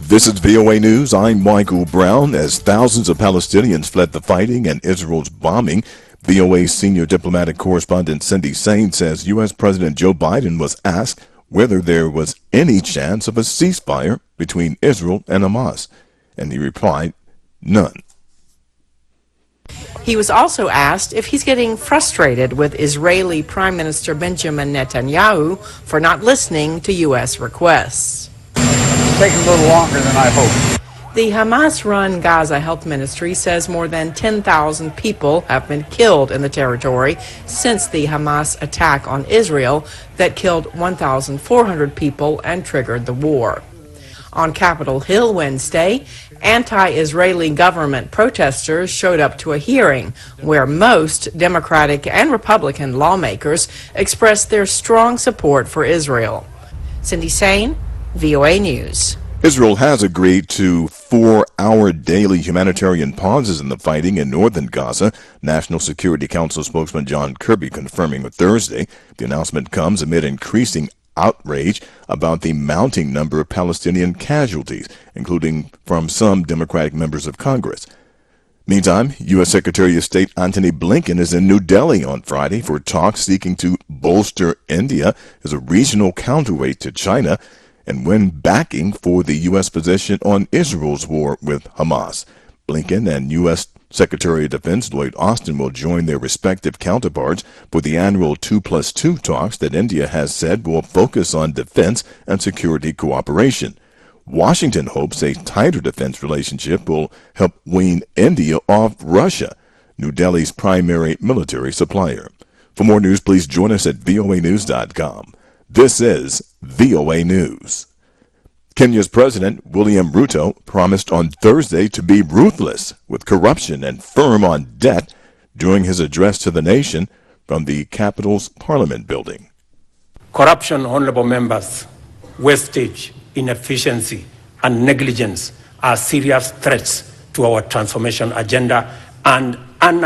This is VOA News. I'm Michael Brown. As thousands of Palestinians fled the fighting and Israel's bombing, VOA senior diplomatic correspondent Cindy Sain says U.S. President Joe Biden was asked whether there was any chance of a ceasefire between Israel and Hamas, and he replied, none. He was also asked if he's getting frustrated with Israeli Prime Minister Benjamin Netanyahu for not listening to U.S. requests. It's taking a little longer than I hoped. The Hamas-run Gaza Health Ministry says more than 10,000 people have been killed in the territory since the Hamas attack on Israel that killed 1,400 people and triggered the war. On Capitol Hill Wednesday, anti-Israeli government protesters showed up to a hearing where most Democratic and Republican lawmakers expressed their strong support for Israel. Cindy Sain, VOA News. Israel has agreed to 4-hour daily humanitarian pauses in the fighting in northern Gaza, National Security Council spokesman John Kirby confirming on Thursday. The announcement comes amid increasing outrage about the mounting number of Palestinian casualties, including from some Democratic members of Congress. Meantime, U.S. Secretary of State Antony Blinken is in New Delhi on Friday for talks seeking to bolster India as a regional counterweight to China and win backing for the U.S. position on Israel's war with Hamas. Blinken and U.S. Secretary of Defense Lloyd Austin will join their respective counterparts for the annual 2+2 talks that India has said will focus on defense and security cooperation. Washington hopes a tighter defense relationship will help wean India off Russia, New Delhi's primary military supplier. For more news, please join us at voanews.com. This is VOA News. Kenya's President William Ruto promised on Thursday to be ruthless with corruption and firm on debt during his address to the nation from the capital's Parliament building. Corruption, honorable members, wastage, inefficiency, and negligence are serious threats to our transformation agenda and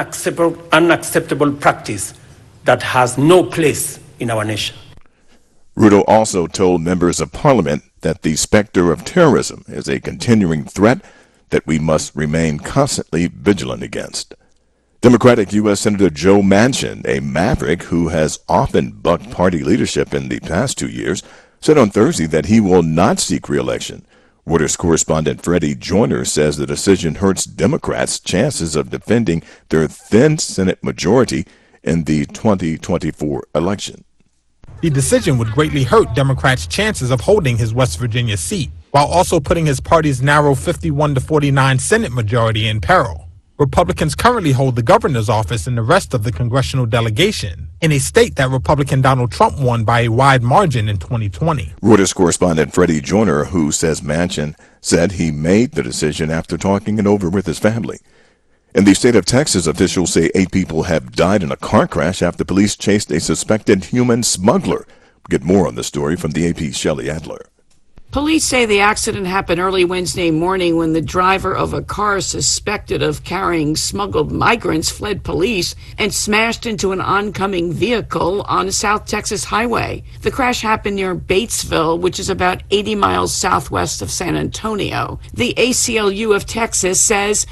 unacceptable practice that has no place in our nation. Ruto also told members of Parliament that the specter of terrorism is a continuing threat that we must remain constantly vigilant against. Democratic U.S. Senator Joe Manchin, a maverick who has often bucked party leadership in the past 2 years, said on Thursday that he will not seek re-election. Reuters correspondent Freddie Joyner says the decision hurts Democrats' chances of defending their thin Senate majority in the 2024 election. The decision would greatly hurt Democrats' chances of holding his West Virginia seat, while also putting his party's narrow 51-49 Senate majority in peril. Republicans currently hold the governor's office and the rest of the congressional delegation in a state that Republican Donald Trump won by a wide margin in 2020. Reuters correspondent Freddie Joyner, who says Manchin said he made the decision after talking it over with his family. In the state of Texas, officials say 8 people have died in a car crash after police chased a suspected human smuggler. Get more on the story from the AP's Shelley Adler. Police say the accident happened early Wednesday morning when the driver of a car suspected of carrying smuggled migrants fled police and smashed into an oncoming vehicle on a South Texas highway. The crash happened near Batesville, which is about 80 miles southwest of San Antonio. The ACLU of Texas says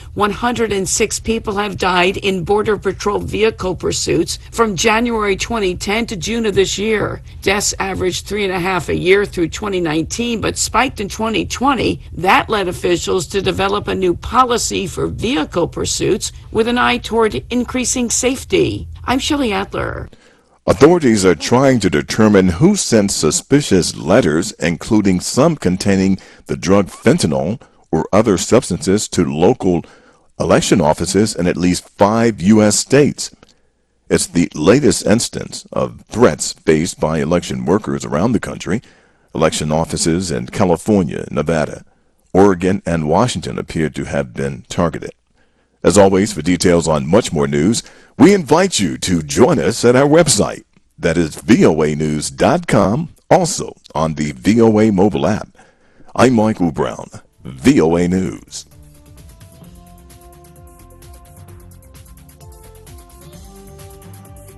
106 people have died in Border Patrol vehicle pursuits from January 2010 to June of this year. Deaths averaged 3.5 a year through 2019, but spiked in 2020. That led officials to develop a new policy for vehicle pursuits with an eye toward increasing safety. I'm Shelley Adler. Authorities are trying to determine who sent suspicious letters, including some containing the drug fentanyl or other substances, to local election offices in at least 5 U.S. states. It's the latest instance of threats faced by election workers around the country. Election offices in California, Nevada, Oregon, and Washington appear to have been targeted. As always, for details on much more news, we invite you to join us at our website. That is voanews.com, also on the VOA mobile app. I'm Michael Brown, VOA News.